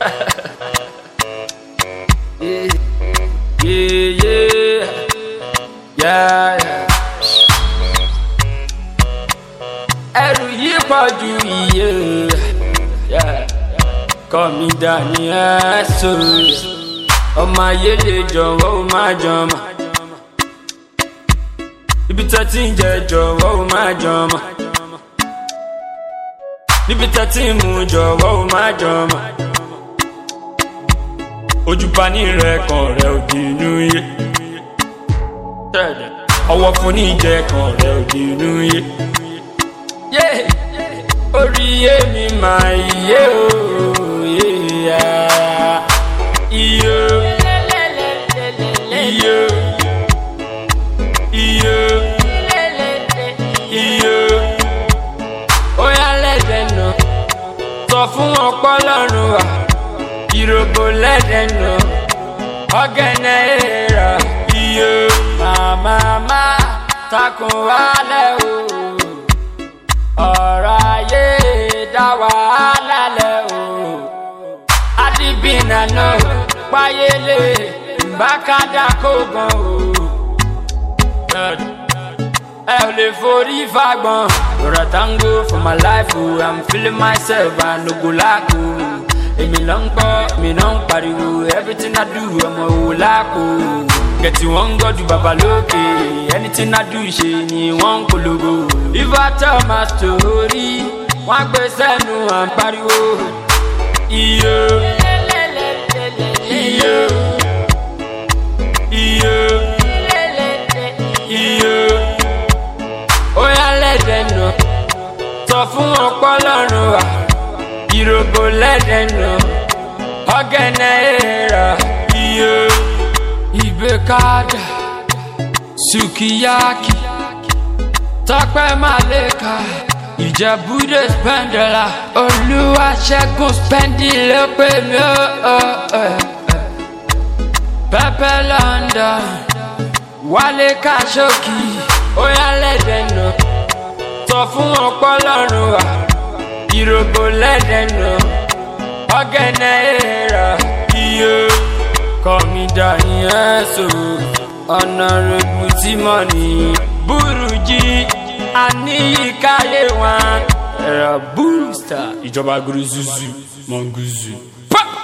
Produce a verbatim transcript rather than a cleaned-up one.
yeah, yeah, yeah, yeah, yeah. Ẹrù yìí pọ̀ ju iye, yeah. Kọ́ mi dání ẹ̀sùn, ọmọ ayé lè jọ̀wọ́ ó má jọmọ. Ibi tẹ́ tí ń jẹ jọ̀wọ́ ó má jọmọ. Níbi tẹ́ tí ń mu jọ̀wọ́ ó má jọmọ. Ojú pa ní rẹ̀ kan rẹ̀ òdì inú yé. Ọwọ́ fún ní ìjẹ kan rẹ̀ òdì inú yé. Orí yé mi máa yé o. Iye iye iye iye oya lẹ́dẹ̀ nà sọ fún ọpọlọ́run wa ìrògbò lẹ́dẹ̀ nà ọ̀gẹ̀nẹ̀ èèrà iye màmá takùn wálẹ̀ o ọ̀rọ̀ ayé dá wàhálà lẹ̀ o adìbìnà náà páyélé mbàkàdà kó gan o. Ẹ ò lè forí fagbọn. Lọ́ra tango for my life o, I'm feeling myself and no go láko. Èmi ló ń gbọ́, èmi náà ń pariwo, everything I do ọmọ òwò láko. Gẹ̀tì wọ́n ń gọ́jú bàbá lókè, anything I do ṣe ni wọ́n ń polówó. If I tell my story, wọ́n á gbé sẹ́nu à ń pariwo. Iye iye iye iye oya lẹ́dẹ̀ nà sọ fún ọpọlọ́run wa ìrògbò lẹ́dẹ̀ nà ọ̀gẹ̀nẹ̀ èèrà iye ìgbékadà sukiyaki Tọ́pẹ́ Màlẹ́kà Ìjẹ̀bú-Òde spẹ́ndẹ̀là Olúwaṣẹ́gun spẹ́ndì ló pè mí ó. Pẹ́pẹ́ London Wálé Kàṣókì oya lẹ́dẹ̀ nà sọ fún ọpọlọ́run wa ìrògbò lẹ́dẹ̀ nà ọ̀gẹ̀nẹ̀ èèrà iye kọ́ mi dání ẹ̀sùn Honorable Timoni Burújí Aníyíkáyé wọn ẹ̀rọ booster ìjọba guruzuzu mọ̀ngúzù.